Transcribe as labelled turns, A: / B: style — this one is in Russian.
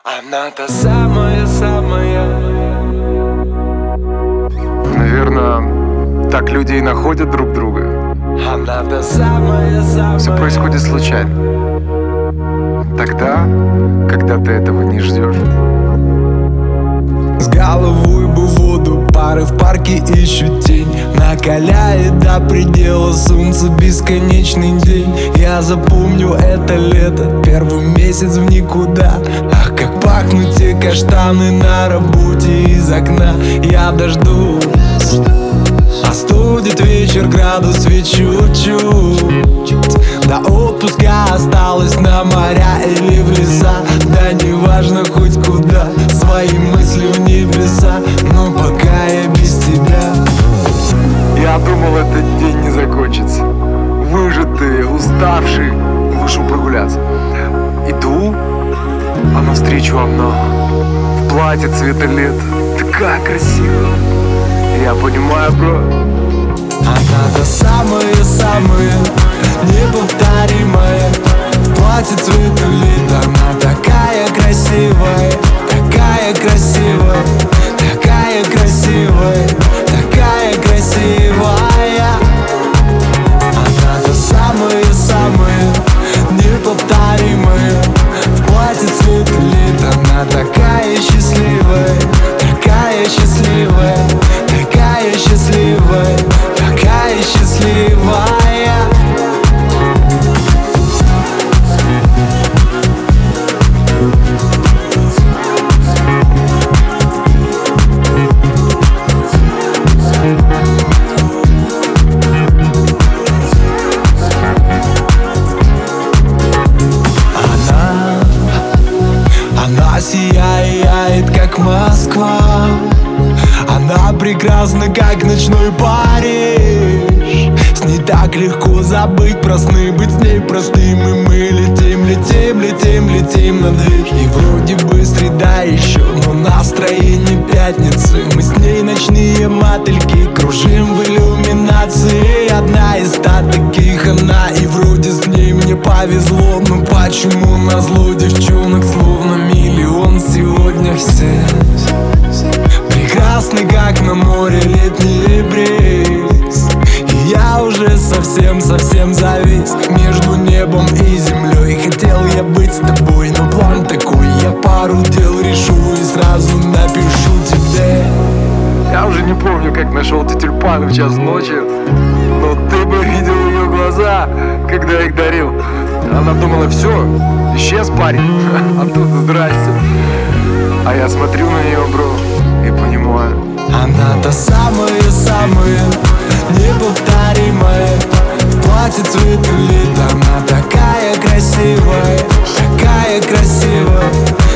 A: Она та самая-самая.
B: Наверное, так люди и находят друг друга.
A: Она та самая-самая.
B: Все происходит случайно. Тогда, когда ты этого не ждешь.
C: С головой бы в воду, пары в парке ищут тень. Накаляет до предела солнце, бесконечный день. Я запомню это лето, первый месяц в никуда. Ах, как пахнут те каштаны на работе из окна. Я дождусь, остудит вечер градус ведь чуть-чуть. До отпуска осталось на моря или в леса. Да неважно хоть куда, свои мысли в небеса. Но пока я без тебя.
B: Я думал, этот день не закончится. Выжатый, уставший, вышел прогуляться. Иду, а навстречу она в платье цвета лета. Такая красивая. Я понимаю, бро.
C: Она та самая-самая, неповторимая. Платье цвета лета. Она такая красивая, такая красивая, такая красивая, такая красивая. Она та самая-самая, неповторимая. Платье цвета лета. Она такая счастливая, такая счастливая, такая счастливая, такая счастливая. Она сияет, как Москва. Она прекрасна, как ночной Париж. С ней так легко забыть про сны, быть с ней простым. И мы летим, летим, летим, летим над дверь. И вроде бы среда еще, но настроение пятницы. Мы с ней ночные мотыльки, кружим в иллюминации. Одна из 100 таких она, и вроде с ней мне повезло. Но почему назло девчонок словно миллион сегодня все прекрасны, как на море летний бриз. И я уже совсем завис между небом и землей. Хотел я быть с тобой, но план такой: я пару дел решу и сразу напишу тебе.
B: Я уже не помню, как нашел эти тюльпаны в час ночи, но ты бы видел ее глаза, когда я их дарил. Она думала, все, исчез парень, а тут здрасте. А я смотрю на нее, бро, и понимаю.
C: Она та самая-самая, неповторимая. Платье цвета лета. Она такая красивая, такая красивая,